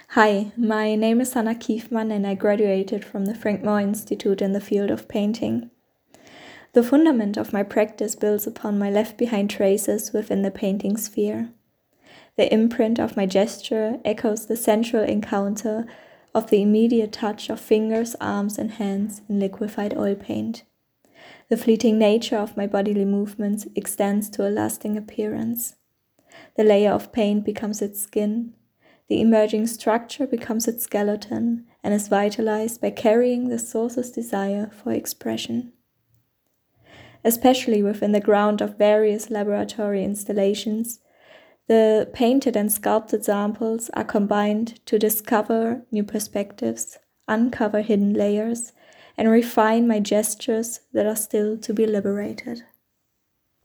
Hi, my name is Hannah Kiefmann and I graduated from the Frank Moore Institute in the field of painting. The fundament of my practice builds upon my left-behind traces within the painting sphere. The imprint of my gesture echoes the sensual encounter of the immediate touch of fingers, arms and hands in liquefied oil paint. The fleeting nature of my bodily movements extends to a lasting appearance. The layer of paint becomes its skin. The emerging structure becomes its skeleton and is vitalized by carrying the source's desire for expression. Especially within the ground of various laboratory installations, the painted and sculpted samples are combined to discover new perspectives, uncover hidden layers, and refine my gestures that are still to be liberated.